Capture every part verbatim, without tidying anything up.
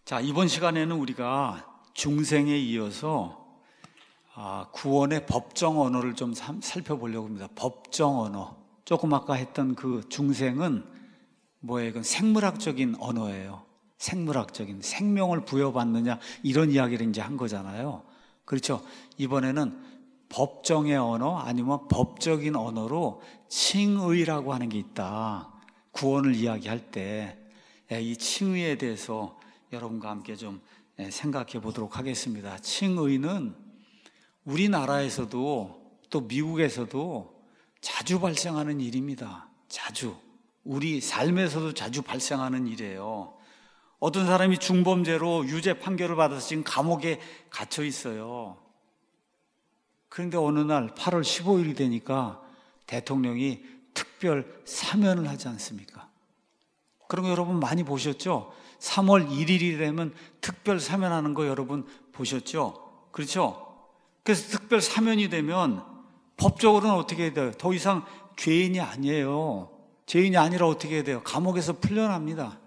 자, 이번 시간에는 우리가 중생에 이어서 구원의 법정 언어를 좀 살펴보려고 합니다. 법정 언어. 조금 아까 했던 그 중생은 뭐예요? 이건 생물학적인 언어예요. 생물학적인, 생명을 부여받느냐, 이런 이야기를 이제 한 거잖아요. 그렇죠? 이번에는 법정의 언어, 아니면 법적인 언어로 칭의라고 하는 게 있다. 구원을 이야기할 때 이 칭의에 대해서 여러분과 함께 좀 생각해 보도록 하겠습니다. 칭의는 우리나라에서도 또 미국에서도 자주 발생하는 일입니다. 자주. 우리 삶에서도 자주 발생하는 일이에요. 어떤 사람이 중범죄로 유죄 판결을 받아서 지금 감옥에 갇혀 있어요. 그런데 어느 날 팔월 십오일이 되니까 대통령이 특별 사면을 하지 않습니까? 그런 거 여러분 많이 보셨죠? 삼월 일일이 되면 특별 사면하는 거 여러분 보셨죠? 그렇죠? 그래서 특별 사면이 되면 법적으로는 어떻게 해야 돼요? 더 이상 죄인이 아니에요. 죄인이 아니라 어떻게 해야 돼요? 감옥에서 풀려납니다.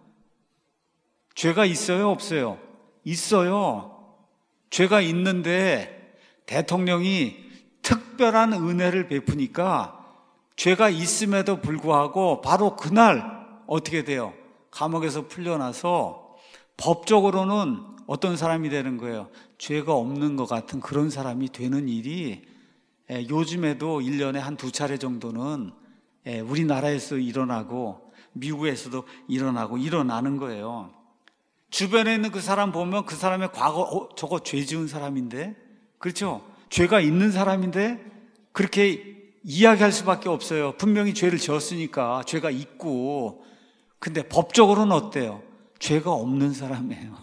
죄가 있어요? 없어요? 있어요. 죄가 있는데 대통령이 특별한 은혜를 베푸니까 죄가 있음에도 불구하고 바로 그날 어떻게 돼요? 감옥에서 풀려나서 법적으로는 어떤 사람이 되는 거예요? 죄가 없는 것 같은 그런 사람이 되는 일이 요즘에도 일 년에 한 두 차례 정도는 우리나라에서 일어나고 미국에서도 일어나고 일어나는 거예요. 주변에 있는 그 사람 보면 그 사람의 과거, 어, 저거 죄 지은 사람인데? 그렇죠? 죄가 있는 사람인데? 그렇게 이야기할 수밖에 없어요. 분명히 죄를 지었으니까 죄가 있고. 근데 법적으로는 어때요? 죄가 없는 사람이에요.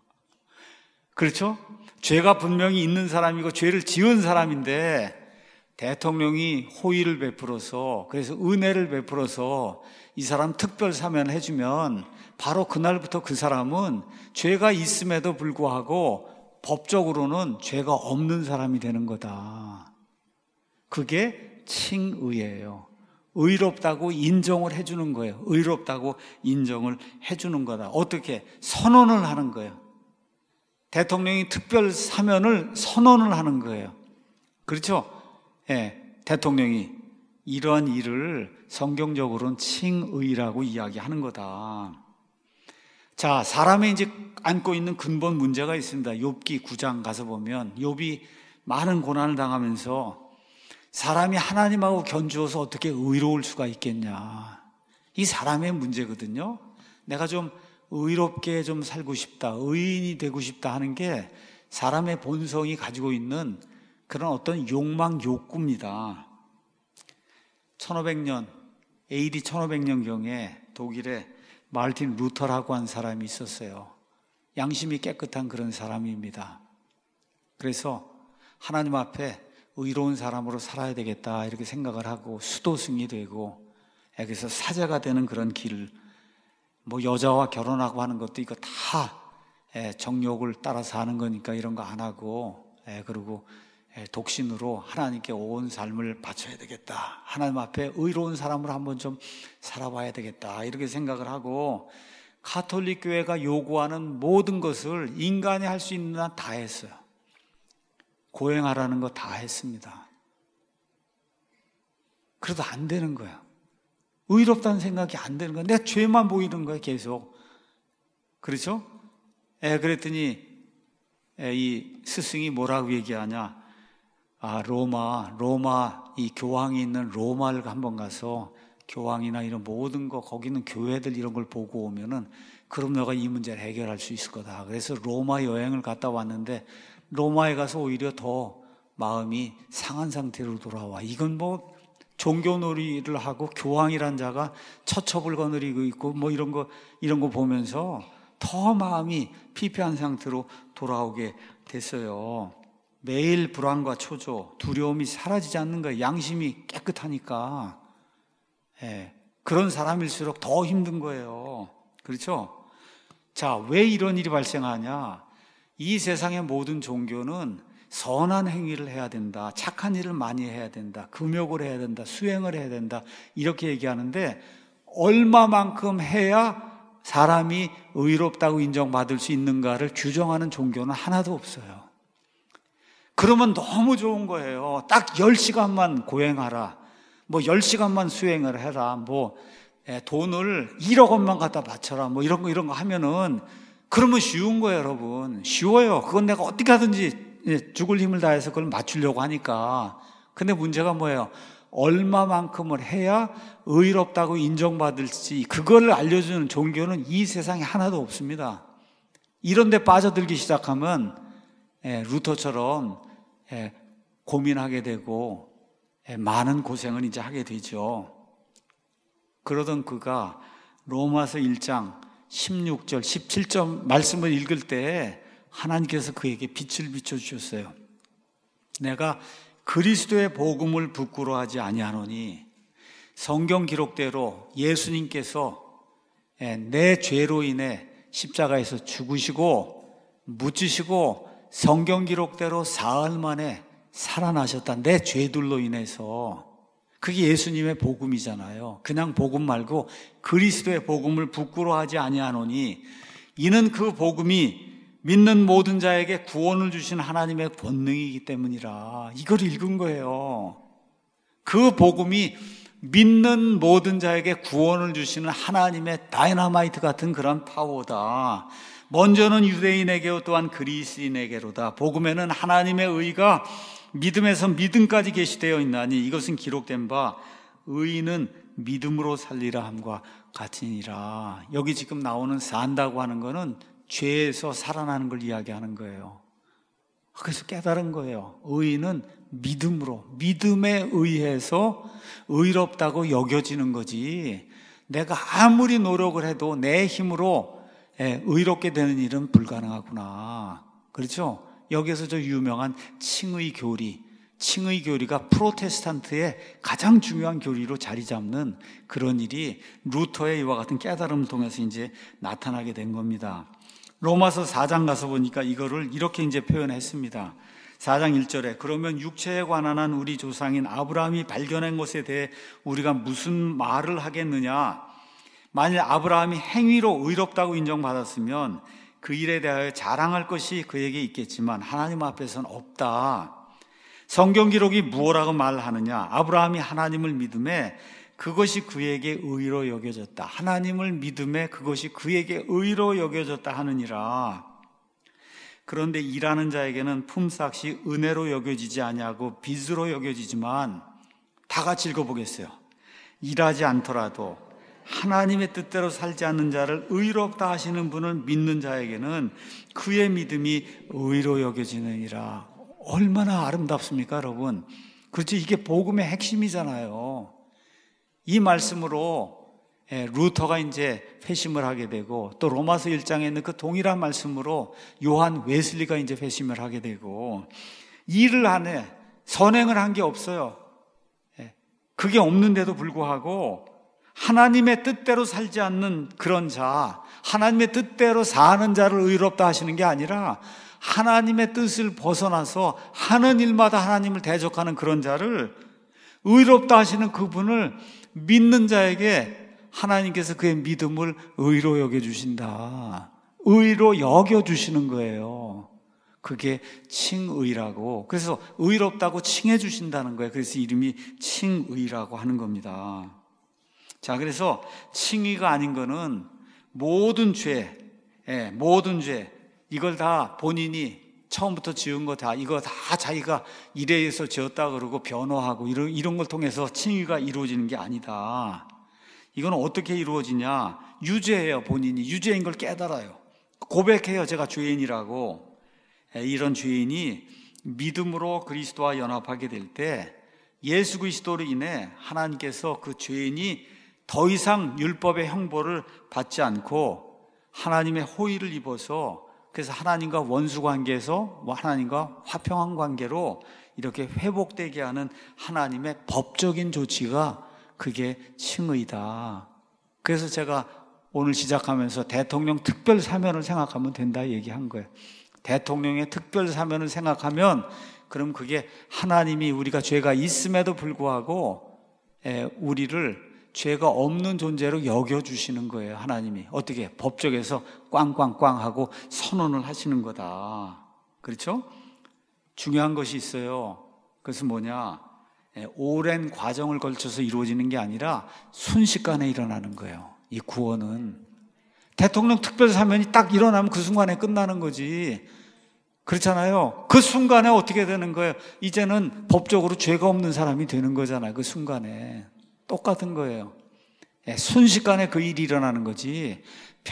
그렇죠? 죄가 분명히 있는 사람이고 죄를 지은 사람인데 대통령이 호의를 베풀어서, 그래서 은혜를 베풀어서 이 사람 특별 사면을 해주면 바로 그날부터 그 사람은 죄가 있음에도 불구하고 법적으로는 죄가 없는 사람이 되는 거다. 그게 칭의예요. 의롭다고 인정을 해주는 거예요. 의롭다고 인정을 해주는 거다. 어떻게? 선언을 하는 거예요. 대통령이 특별 사면을 선언을 하는 거예요. 그렇죠? 예, 대통령이 이러한 일을 성경적으로는 칭의라고 이야기하는 거다. 자, 사람이 이제 안고 있는 근본 문제가 있습니다. 욥기 구 장 가서 보면 욥이 많은 고난을 당하면서 사람이 하나님하고 견주어서 어떻게 의로울 수가 있겠냐. 이 사람의 문제거든요. 내가 좀 의롭게 좀 살고 싶다, 의인이 되고 싶다 하는 게 사람의 본성이 가지고 있는 그런 어떤 욕망, 욕구입니다. 천오백 년, 에이디 천오백 년경에 독일에 마르틴 루터라고 한 사람이 있었어요. 양심이 깨끗한 그런 사람입니다. 그래서 하나님 앞에 의로운 사람으로 살아야 되겠다 이렇게 생각을 하고 수도승이 되고, 그래서 사제가 되는 그런 길, 뭐 여자와 결혼하고 하는 것도 이거 다 정욕을 따라서 하는 거니까 이런 거 안 하고, 그리고 독신으로 하나님께 온 삶을 바쳐야 되겠다, 하나님 앞에 의로운 사람으로 한번 좀 살아봐야 되겠다 이렇게 생각을 하고, 가톨릭 교회가 요구하는 모든 것을 인간이 할 수 있는 한 다 했어요. 고행하라는 거 다 했습니다. 그래도 안 되는 거예요. 의롭다는 생각이 안 되는 거예요. 내 죄만 보이는 거예요, 계속. 그렇죠? 에, 그랬더니 에, 이 스승이 뭐라고 얘기하냐? 아, 로마, 로마 이 교황이 있는 로마를 한번 가서 교황이나 이런 모든 거, 거기는 교회들 이런 걸 보고 오면은 그럼 너가 이 문제를 해결할 수 있을 거다. 그래서 로마 여행을 갔다 왔는데 로마에 가서 오히려 더 마음이 상한 상태로 돌아와. 이건 뭐 종교놀이를 하고 교황이란 자가 처첩을 거느리고 있고 뭐 이런 거 이런 거 보면서 더 마음이 피폐한 상태로 돌아오게 됐어요. 매일 불안과 초조, 두려움이 사라지지 않는 거예요. 양심이 깨끗하니까. 예, 그런 사람일수록 더 힘든 거예요. 그렇죠? 자, 왜 이런 일이 발생하냐? 이 세상의 모든 종교는 선한 행위를 해야 된다, 착한 일을 많이 해야 된다, 금욕을 해야 된다, 수행을 해야 된다 이렇게 얘기하는데 얼마만큼 해야 사람이 의롭다고 인정받을 수 있는가를 규정하는 종교는 하나도 없어요. 그러면 너무 좋은 거예요. 딱 열 시간만 고행하라. 뭐 열 시간만 수행을 해라. 뭐 돈을 일억 원만 갖다 바쳐라. 뭐 이런 거 이런 거 하면은 그러면 쉬운 거예요, 여러분. 쉬워요. 그건 내가 어떻게 하든지 죽을 힘을 다해서 그걸 맞추려고 하니까. 근데 문제가 뭐예요? 얼마만큼을 해야 의롭다고 인정받을지 그걸 알려주는 종교는 이 세상에 하나도 없습니다. 이런 데 빠져들기 시작하면 예, 루터처럼 예, 고민하게 되고 예, 많은 고생을 이제 하게 되죠. 그러던 그가 로마서 일 장 십육 절, 십칠 절 말씀을 읽을 때 하나님께서 그에게 빛을 비춰주셨어요. 내가 그리스도의 복음을 부끄러워하지 아니하노니 성경 기록대로 예수님께서 내 죄로 인해 십자가에서 죽으시고 묻히시고 성경 기록대로 사흘 만에 살아나셨다. 내 죄들로 인해서. 그게 예수님의 복음이잖아요. 그냥 복음 말고 그리스도의 복음을 부끄러워하지 아니하노니 이는 그 복음이 믿는 모든 자에게 구원을 주신 하나님의 권능이기 때문이라. 이걸 읽은 거예요. 그 복음이 믿는 모든 자에게 구원을 주시는 하나님의 다이너마이트 같은 그런 파워다. 먼저는 유대인에게 또한 그리스인에게로다. 복음에는 하나님의 의가 믿음에서 믿음까지 계시되어 있나니 이것은 기록된 바 의인은 믿음으로 살리라 함과 같으니라. 여기 지금 나오는 산다고 하는 거는 죄에서 살아나는 걸 이야기하는 거예요. 그래서 깨달은 거예요. 의인은 믿음으로, 믿음에 의해서 의롭다고 여겨지는 거지, 내가 아무리 노력을 해도 내 힘으로 의롭게 되는 일은 불가능하구나. 그렇죠? 여기서 저 유명한 칭의 교리, 칭의 교리가 프로테스탄트의 가장 중요한 교리로 자리 잡는 그런 일이 루터의 이와 같은 깨달음을 통해서 이제 나타나게 된 겁니다. 로마서 사 장 가서 보니까 이거를 이렇게 이제 표현했습니다. 사 장 일 절에 그러면 육체에 관한 한 우리 조상인 아브라함이 발견한 것에 대해 우리가 무슨 말을 하겠느냐? 만일 아브라함이 행위로 의롭다고 인정받았으면 그 일에 대하여 자랑할 것이 그에게 있겠지만 하나님 앞에서는 없다. 성경 기록이 무엇라고 말하느냐? 아브라함이 하나님을 믿음에 그것이 그에게 의로 여겨졌다. 하나님을 믿음에 그것이 그에게 의로 여겨졌다 하느니라. 그런데 일하는 자에게는 품삯이 은혜로 여겨지지 아니하고 빚으로 여겨지지만, 다 같이 읽어보겠어요. 일하지 않더라도 하나님의 뜻대로 살지 않는 자를 의롭다 하시는 분을 믿는 자에게는 그의 믿음이 의로 여겨지느니라. 얼마나 아름답습니까, 여러분? 그렇지, 이게 복음의 핵심이잖아요. 이 말씀으로 루터가 이제 회심을 하게 되고, 또 로마서 일 장에 있는 그 동일한 말씀으로 요한 웨슬리가 이제 회심을 하게 되고, 일을 안 해, 선행을 한 게 없어요. 그게 없는데도 불구하고 하나님의 뜻대로 살지 않는 그런 자, 하나님의 뜻대로 사는 자를 의롭다 하시는 게 아니라 하나님의 뜻을 벗어나서 하는 일마다 하나님을 대적하는 그런 자를 의롭다 하시는 그분을 믿는 자에게 하나님께서 그의 믿음을 의로 여겨주신다. 의로 여겨주시는 거예요. 그게 칭의라고. 그래서 의롭다고 칭해 주신다는 거예요. 그래서 이름이 칭의라고 하는 겁니다. 자, 그래서 칭의가 아닌 거는 모든 죄, 예, 모든 죄, 이걸 다 본인이 처음부터 지은 거 다, 이거 다 자기가 이래서 지었다 그러고 변호하고 이런, 이런 걸 통해서 칭의가 이루어지는 게 아니다. 이건 어떻게 이루어지냐? 유죄해요. 본인이 유죄인 걸 깨달아요. 고백해요. 제가 죄인이라고. 이런 죄인이 믿음으로 그리스도와 연합하게 될 때 예수 그리스도로 인해 하나님께서 그 죄인이 더 이상 율법의 형벌을 받지 않고 하나님의 호의를 입어서, 그래서 하나님과 원수 관계에서 하나님과 화평한 관계로 이렇게 회복되게 하는 하나님의 법적인 조치가 그게 칭의다. 그래서 제가 오늘 시작하면서 대통령 특별 사면을 생각하면 된다 얘기한 거예요. 대통령의 특별 사면을 생각하면 그럼 그게 하나님이 우리가 죄가 있음에도 불구하고 우리를 죄가 없는 존재로 여겨주시는 거예요. 하나님이 어떻게 법적에서 꽝꽝꽝 하고 선언을 하시는 거다. 그렇죠? 중요한 것이 있어요. 그것은 뭐냐, 오랜 과정을 걸쳐서 이루어지는 게 아니라 순식간에 일어나는 거예요. 이 구원은 대통령 특별사면이 딱 일어나면 그 순간에 끝나는 거지. 그렇잖아요. 그 순간에 어떻게 되는 거예요? 이제는 법적으로 죄가 없는 사람이 되는 거잖아요. 그 순간에. 똑같은 거예요. 순식간에 그 일이 일어나는 거지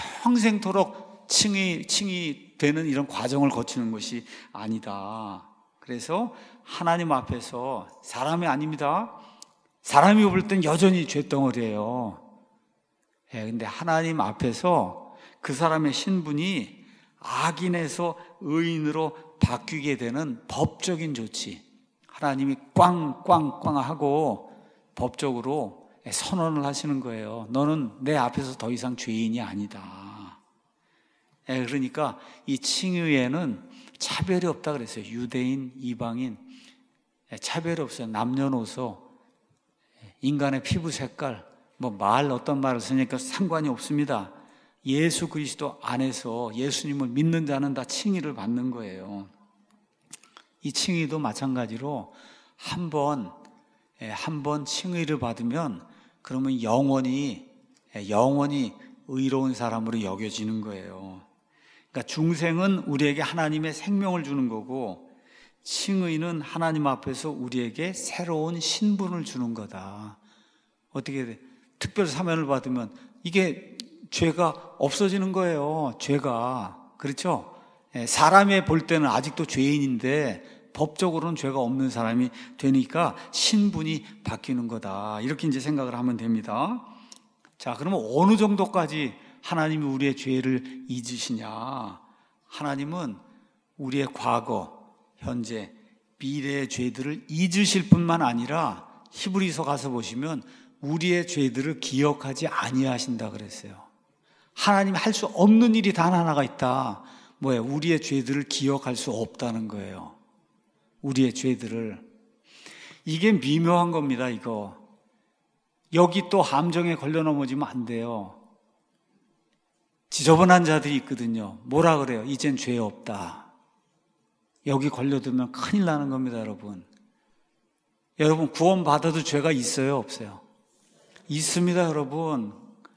평생토록 칭이, 칭이 되는 이런 과정을 거치는 것이 아니다. 그래서 하나님 앞에서 사람이 아닙니다. 사람이 볼 땐 여전히 죄덩어리예요. 근데 하나님 앞에서 그 사람의 신분이 악인에서 의인으로 바뀌게 되는 법적인 조치, 하나님이 꽝꽝꽝 하고 법적으로 선언을 하시는 거예요. 너는 내 앞에서 더 이상 죄인이 아니다. 그러니까 이 칭의에는 차별이 없다 그랬어요. 유대인, 이방인 차별이 없어요. 남녀노소, 인간의 피부 색깔, 뭐 말 어떤 말을 쓰니까 상관이 없습니다. 예수 그리스도 안에서 예수님을 믿는 자는 다 칭의를 받는 거예요. 이 칭의도 마찬가지로 한 번, 한 번 칭의를 받으면 그러면 영원히, 영원히 의로운 사람으로 여겨지는 거예요. 그러니까 중생은 우리에게 하나님의 생명을 주는 거고 칭의는 하나님 앞에서 우리에게 새로운 신분을 주는 거다. 어떻게 돼? 특별 사면을 받으면 이게 죄가 없어지는 거예요. 죄가. 그렇죠? 사람이 볼 때는 아직도 죄인인데 법적으로는 죄가 없는 사람이 되니까 신분이 바뀌는 거다. 이렇게 이제 생각을 하면 됩니다. 자, 그러면 어느 정도까지 하나님이 우리의 죄를 잊으시냐? 하나님은 우리의 과거, 현재, 미래의 죄들을 잊으실 뿐만 아니라 히브리서 가서 보시면 우리의 죄들을 기억하지 아니하신다 그랬어요. 하나님이 할 수 없는 일이 단 하나가 있다. 뭐예요? 우리의 죄들을 기억할 수 없다는 거예요. 우리의 죄들을. 이게 미묘한 겁니다, 이거. 여기 또 함정에 걸려 넘어지면 안 돼요. 지저분한 자들이 있거든요. 뭐라 그래요? 이젠 죄 없다. 여기 걸려들면 큰일 나는 겁니다, 여러분. 여러분, 구원받아도 죄가 있어요, 없어요? 있습니다, 여러분.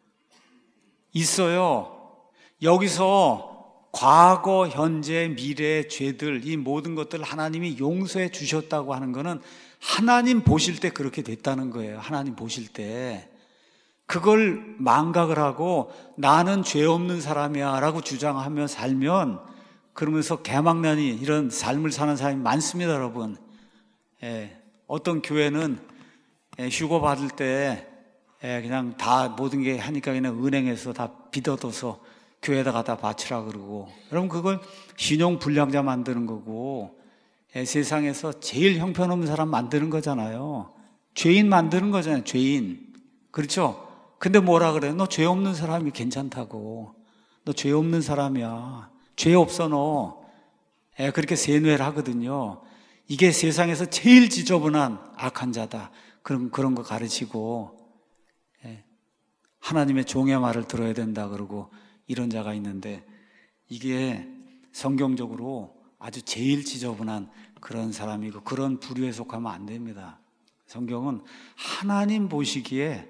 있어요. 여기서 과거, 현재, 미래의 죄들, 이 모든 것들을 하나님이 용서해 주셨다고 하는 것은 하나님 보실 때 그렇게 됐다는 거예요. 하나님 보실 때. 그걸 망각을 하고 나는 죄 없는 사람이야 라고 주장하며 살면, 그러면서 개망나니 이런 삶을 사는 사람이 많습니다, 여러분. 예, 어떤 교회는 예, 휴거 받을 때 예, 그냥 다 모든 게 하니까 그냥 은행에서 다 빚어둬서 교회에다 갖다 바치라 그러고, 여러분 그걸 신용 불량자 만드는 거고 예, 세상에서 제일 형편없는 사람 만드는 거잖아요. 죄인 만드는 거잖아요. 죄인. 그렇죠? 근데 뭐라 그래요? 너 죄 없는 사람이 괜찮다고. 너 죄 없는 사람이야. 죄 없어 너. 예, 그렇게 세뇌를 하거든요. 이게 세상에서 제일 지저분한 악한 자다. 그런 그런 거 가르치고 예, 하나님의 종의 말을 들어야 된다 그러고 이런 자가 있는데, 이게 성경적으로 아주 제일 지저분한 그런 사람이고 그런 부류에 속하면 안 됩니다. 성경은 하나님 보시기에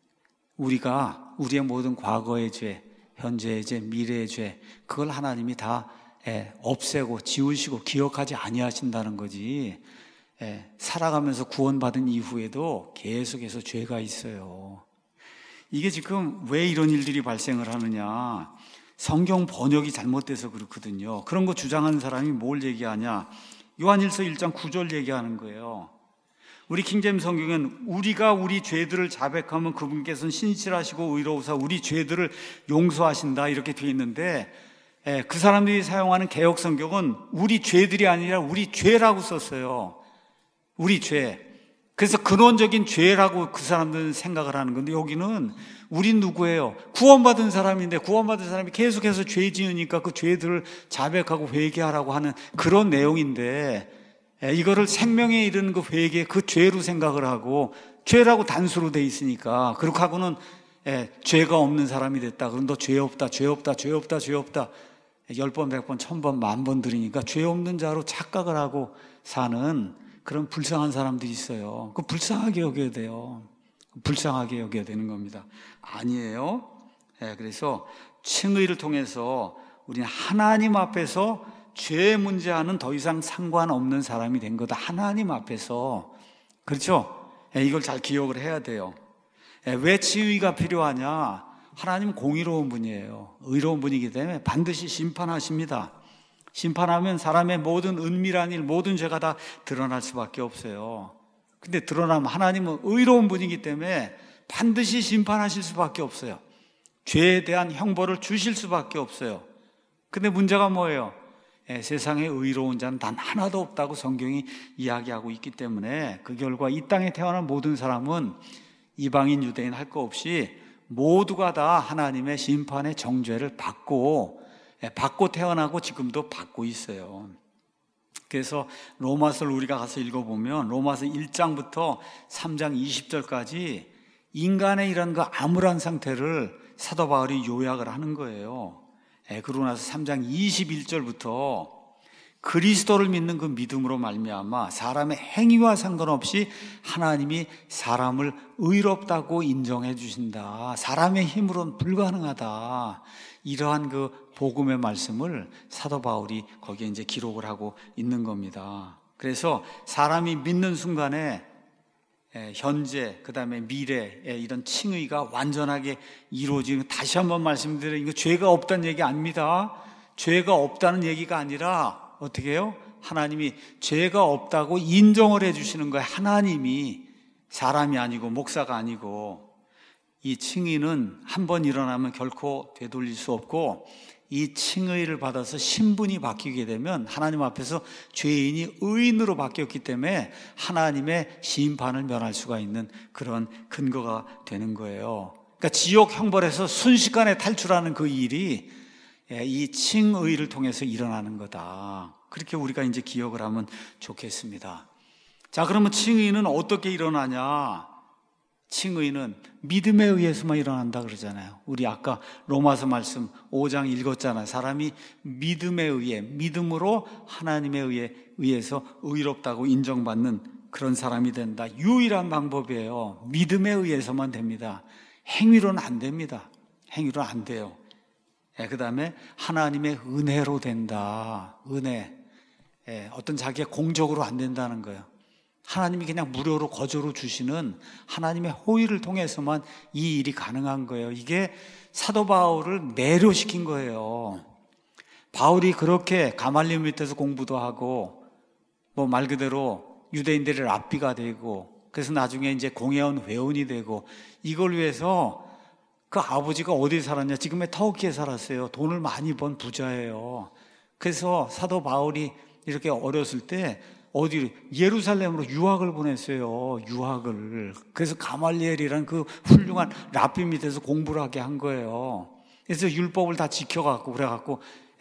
우리가 우리의 모든 과거의 죄, 현재의 죄, 미래의 죄, 그걸 하나님이 다 예, 없애고 지우시고 기억하지 아니하신다는 거지. 예, 살아가면서 구원받은 이후에도 계속해서 죄가 있어요. 이게 지금 왜 이런 일들이 발생을 하느냐? 성경 번역이 잘못돼서 그렇거든요. 그런 거 주장하는 사람이 뭘 얘기하냐? 요한일서 일 장 구 절 얘기하는 거예요. 우리 킹제임스 성경은 우리가 우리 죄들을 자백하면 그분께서는 신실하시고 의로우사 우리 죄들을 용서하신다 이렇게 되어 있는데, 예, 그 사람들이 사용하는 개역 성경은 우리 죄들이 아니라 우리 죄라고 썼어요. 우리 죄. 그래서 근원적인 죄라고 그 사람들은 생각을 하는 건데, 여기는 우린 누구예요? 구원받은 사람인데 구원받은 사람이 계속해서 죄 지으니까 그 죄들을 자백하고 회개하라고 하는 그런 내용인데, 이거를 생명에 이르는 그 회개, 그 죄로 생각을 하고 죄라고 단수로 돼 있으니까. 그렇게 하고는 예, 죄가 없는 사람이 됐다. 그럼 너 죄 없다, 죄 없다, 죄 없다, 죄 없다. 열 번, 백 번, 천 번, 만 번 들으니까 죄 없는 자로 착각을 하고 사는 그런 불쌍한 사람들이 있어요. 그 불쌍하게 여겨야 돼요. 불쌍하게 여겨야 되는 겁니다. 아니에요. 예, 그래서 칭의를 통해서 우리는 하나님 앞에서 죄 문제와는 더 이상 상관없는 사람이 된 거다. 하나님 앞에서. 그렇죠? 예, 이걸 잘 기억을 해야 돼요. 예, 왜 칭의가 필요하냐? 하나님은 공의로운 분이에요. 의로운 분이기 때문에 반드시 심판하십니다. 심판하면 사람의 모든 은밀한 일, 모든 죄가 다 드러날 수밖에 없어요. 근데 드러나면 하나님은 의로운 분이기 때문에 반드시 심판하실 수밖에 없어요. 죄에 대한 형벌을 주실 수밖에 없어요. 근데 문제가 뭐예요? 예, 세상에 의로운 자는 단 하나도 없다고 성경이 이야기하고 있기 때문에 그 결과 이 땅에 태어난 모든 사람은 이방인, 유대인 할 거 없이 모두가 다 하나님의 심판의 정죄를 받고 받고 태어나고 지금도 받고 있어요. 그래서 로마서를 우리가 가서 읽어보면 로마서 일 장부터 삼 장 이십 절까지 인간의 이런 그 암울한 상태를 사도 바울이 요약을 하는 거예요. 그러고 나서 삼 장 이십일 절부터 그리스도를 믿는 그 믿음으로 말미암아 사람의 행위와 상관없이 하나님이 사람을 의롭다고 인정해 주신다. 사람의 힘으로는 불가능하다. 이러한 그 복음의 말씀을 사도 바울이 거기에 이제 기록을 하고 있는 겁니다. 그래서 사람이 믿는 순간에 현재, 그 다음에 미래의 이런 칭의가 완전하게 이루어지는, 다시 한번 말씀드려요. 이거 죄가 없다는 얘기 아닙니다. 죄가 없다는 얘기가 아니라 어떻게 해요? 하나님이 죄가 없다고 인정을 해주시는 거예요. 하나님이, 사람이 아니고 목사가 아니고. 이 칭의는 한 번 일어나면 결코 되돌릴 수 없고, 이 칭의를 받아서 신분이 바뀌게 되면 하나님 앞에서 죄인이 의인으로 바뀌었기 때문에 하나님의 심판을 면할 수가 있는 그런 근거가 되는 거예요. 그러니까 지옥 형벌에서 순식간에 탈출하는 그 일이 이 칭의를 통해서 일어나는 거다. 그렇게 우리가 이제 기억을 하면 좋겠습니다. 자, 그러면 칭의는 어떻게 일어나냐? 칭의는 믿음에 의해서만 일어난다 그러잖아요. 우리 아까 로마서 말씀 오 장 읽었잖아요. 사람이 믿음에 의해, 믿음으로 하나님에 의해, 의해서 의롭다고 인정받는 그런 사람이 된다. 유일한 방법이에요. 믿음에 의해서만 됩니다. 행위로는 안 됩니다. 행위로는 안 돼요. 예, 그 다음에 하나님의 은혜로 된다. 은혜. 예, 어떤 자기의 공적으로 안 된다는 거예요. 하나님이 그냥 무료로 거저로 주시는 하나님의 호의를 통해서만 이 일이 가능한 거예요. 이게 사도 바울을 매료시킨 거예요. 바울이 그렇게 가말리엘 밑에서 공부도 하고 뭐 말 그대로 유대인들의 랍비가 되고, 그래서 나중에 이제 공회원 회원이 되고, 이걸 위해서 그 아버지가 어디 살았냐? 지금의 터키에 살았어요. 돈을 많이 번 부자예요. 그래서 사도 바울이 이렇게 어렸을 때 어디 예루살렘으로 유학을 보냈어요. 유학을. 그래서 가말리엘이라는 그 훌륭한 랍비 밑에서 공부를 하게 한 거예요. 그래서 율법을 다 지켜갖고 그래갖고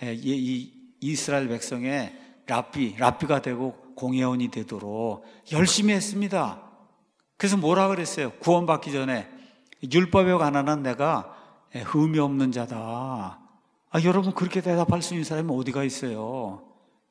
이 이스라엘 백성의 랍비, 랍비가 되고 공회원이 되도록 열심히 했습니다. 그래서 뭐라 그랬어요? 구원받기 전에 율법에 관한 내가 흠이 없는 자다. 아, 여러분 그렇게 대답할 수 있는 사람이 어디가 있어요?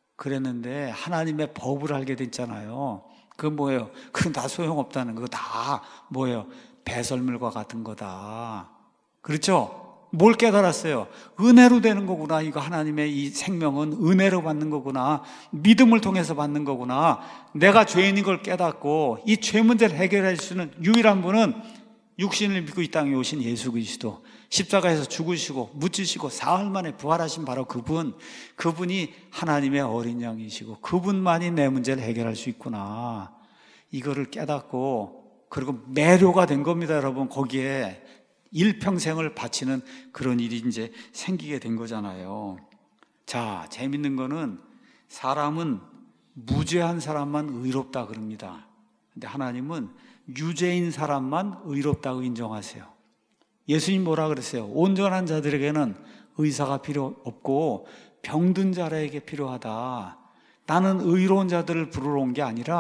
그랬는데 하나님의 법을 알게 됐잖아요. 그건 뭐예요? 그건 다 소용없다는 거. 다 뭐예요? 배설물과 같은 거다. 그렇죠? 뭘 깨달았어요? 은혜로 되는 거구나. 이거 하나님의 이 생명은 은혜로 받는 거구나. 믿음을 통해서 받는 거구나. 내가 죄인인 걸 깨닫고 이 죄 문제를 해결할 수 있는 유일한 분은 육신을 믿고 이 땅에 오신 예수 그리스도, 십자가에서 죽으시고 묻히시고 사흘 만에 부활하신 바로 그분, 그분이 하나님의 어린 양이시고 그분만이 내 문제를 해결할 수 있구나. 이거를 깨닫고 그리고 매료가 된 겁니다, 여러분. 거기에 일평생을 바치는 그런 일이 이제 생기게 된 거잖아요. 자, 재밌는 거는 사람은 무죄한 사람만 의롭다 그럽니다. 근데 하나님은 유죄인 사람만 의롭다고 인정하세요. 예수님 뭐라 그랬어요? 온전한 자들에게는 의사가 필요 없고 병든 자에게 필요하다. 나는 의로운 자들을 부르러 온 게 아니라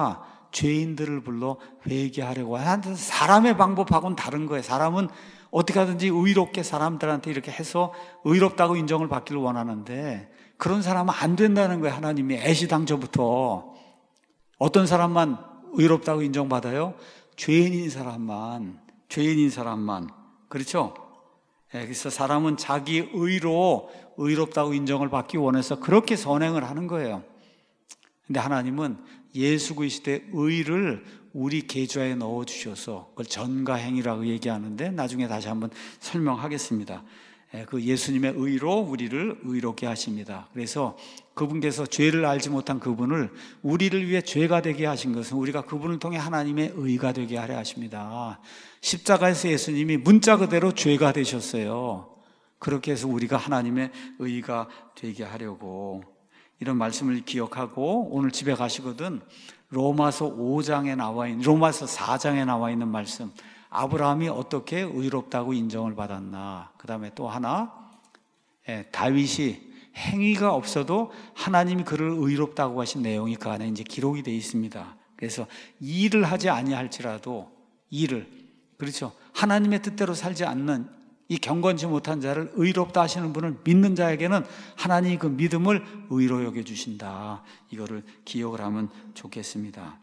죄인들을 불러 회개하려고 하는 사람의 방법하고는 다른 거예요. 사람은 어떻게 하든지 의롭게 사람들한테 이렇게 해서 의롭다고 인정을 받기를 원하는데 그런 사람은 안 된다는 거예요. 하나님이 애시당초부터. 어떤 사람만 의롭다고 인정받아요? 죄인인 사람만, 죄인인 사람만. 그렇죠? 그래서 사람은 자기 의로 의롭다고 인정을 받기 원해서 그렇게 선행을 하는 거예요. 근데 하나님은 예수 그리스도의 의를 우리 계좌에 넣어주셔서 그걸 전가행위라고 얘기하는데 나중에 다시 한번 설명하겠습니다. 그 예수님의 의로 우리를 의롭게 하십니다. 그래서 그분께서 죄를 알지 못한 그분을 우리를 위해 죄가 되게 하신 것은 우리가 그분을 통해 하나님의 의가 되게 하려 하십니다. 십자가에서 예수님이 문자 그대로 죄가 되셨어요. 그렇게 해서 우리가 하나님의 의가 되게 하려고. 이런 말씀을 기억하고 오늘 집에 가시거든 로마서 오 장에 나와 있는, 로마서 사 장에 나와 있는 말씀, 아브라함이 어떻게 의롭다고 인정을 받았나. 그 다음에 또 하나, 예, 다윗이 행위가 없어도 하나님이 그를 의롭다고 하신 내용이 그 안에 이제 기록이 되어 있습니다. 그래서 일을 하지 아니할지라도 일을, 그렇죠, 하나님의 뜻대로 살지 않는 이 경건치 못한 자를 의롭다 하시는 분을 믿는 자에게는 하나님이 그 믿음을 의로 여겨주신다. 이거를 기억을 하면 좋겠습니다.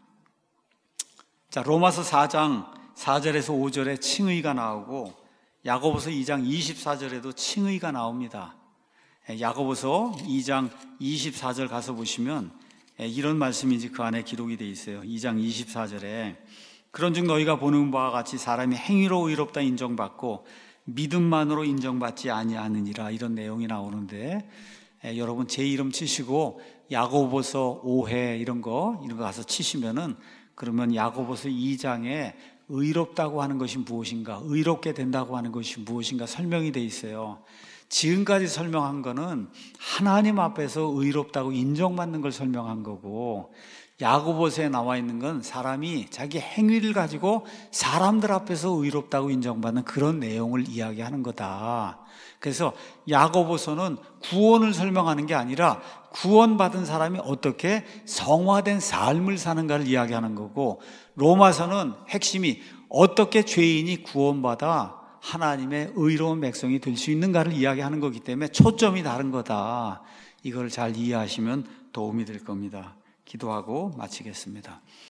자, 로마서 사 장 사 절에서 오 절에 칭의가 나오고 야고보서 이 장 이십사 절에도 칭의가 나옵니다. 야고보서 이 장 이십사 절 가서 보시면 이런 말씀이 이제 그 안에 기록이 되어 있어요. 이 장 이십사 절에 그런즉 너희가 보는 바와 같이 사람이 행위로 의롭다 인정받고 믿음만으로 인정받지 아니하느니라, 이런 내용이 나오는데, 에, 여러분 제 이름 치시고 야고보서 오 회 이런 거 이런 거 가서 치시면은 그러면 야고보서 이 장에 의롭다고 하는 것이 무엇인가, 의롭게 된다고 하는 것이 무엇인가 설명이 돼 있어요. 지금까지 설명한 거는 하나님 앞에서 의롭다고 인정받는 걸 설명한 거고, 야고보서에 나와 있는 건 사람이 자기 행위를 가지고 사람들 앞에서 의롭다고 인정받는 그런 내용을 이야기하는 거다. 그래서 야고보서는 구원을 설명하는 게 아니라 구원받은 사람이 어떻게 성화된 삶을 사는가를 이야기하는 거고, 로마서는 핵심이 어떻게 죄인이 구원받아 하나님의 의로운 백성이 될 수 있는가를 이야기하는 거기 때문에 초점이 다른 거다. 이걸 잘 이해하시면 도움이 될 겁니다. 기도하고 마치겠습니다.